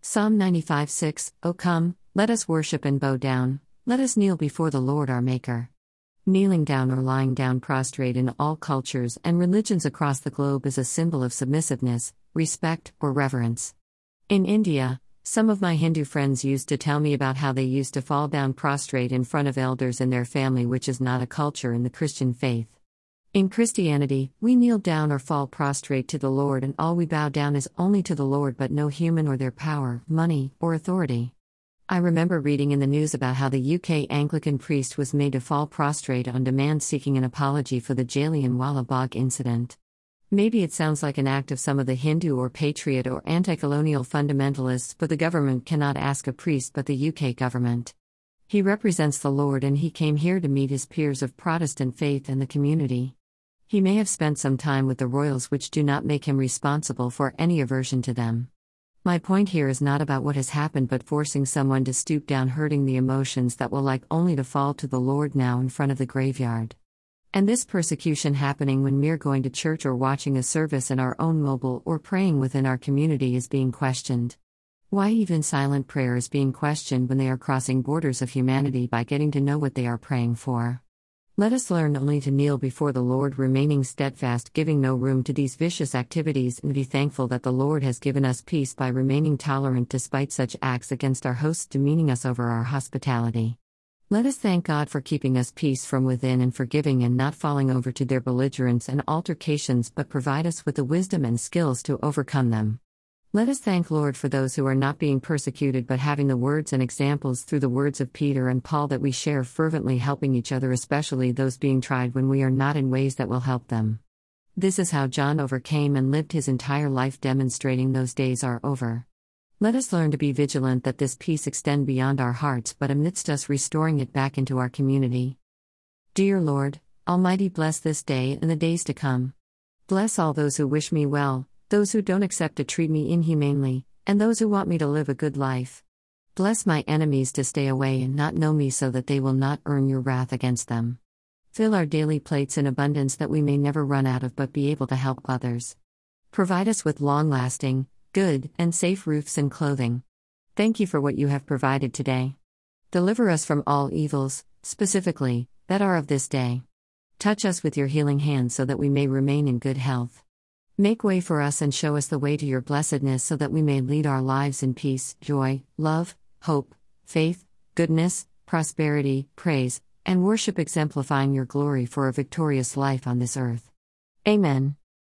Psalm 95:6. O come, let us worship and bow down, let us kneel before the Lord our Maker. Kneeling down or lying down prostrate in all cultures and religions across the globe is a symbol of submissiveness, respect, or reverence. In India, some of my Hindu friends used to tell me about how they used to fall down prostrate in front of elders in their family, which is not a culture in the Christian faith. In Christianity, we kneel down or fall prostrate to the Lord, and all we bow down is only to the Lord, but no human or their power, money, or authority. I remember reading in the news about how the UK Anglican priest was made to fall prostrate on demand, seeking an apology for the Jallianwala Bagh incident. Maybe it sounds like an act of some of the Hindu or patriot or anti-colonial fundamentalists, but the government cannot ask a priest but the UK government. He represents the Lord, and he came here to meet his peers of Protestant faith and the community. He may have spent some time with the royals, which do not make him responsible for any aversion to them. My point here is not about what has happened, but forcing someone to stoop down, hurting the emotions that will like only to fall to the Lord now in front of the graveyard. And this persecution happening when mere going to church or watching a service in our own mobile or praying within our community is being questioned. Why even silent prayer is being questioned when they are crossing borders of humanity by getting to know what they are praying for. Let us learn only to kneel before the Lord, remaining steadfast, giving no room to these vicious activities, and be thankful that the Lord has given us peace by remaining tolerant despite such acts against our hosts, demeaning us over our hospitality. Let us thank God for keeping us peace from within and forgiving and not falling over to their belligerence and altercations, but provide us with the wisdom and skills to overcome them. Let us thank Lord for those who are not being persecuted but having the words and examples through the words of Peter and Paul that we share fervently, helping each other, especially those being tried when we are not, in ways that will help them. This is how John overcame and lived his entire life, demonstrating those days are over. Let us learn to be vigilant that this peace extend beyond our hearts but amidst us, restoring it back into our community. Dear Lord, Almighty, bless this day and the days to come. Bless all those who wish me well, those who don't accept to treat me inhumanely, and those who want me to live a good life. Bless my enemies to stay away and not know me, so that they will not earn your wrath against them. Fill our daily plates in abundance that we may never run out of but be able to help others. Provide us with long-lasting, good, and safe roofs and clothing. Thank you for what you have provided today. Deliver us from all evils, specifically, that are of this day. Touch us with your healing hand so that we may remain in good health. Make way for us and show us the way to your blessedness so that we may lead our lives in peace, joy, love, hope, faith, goodness, prosperity, praise, and worship, exemplifying your glory for a victorious life on this earth. Amen.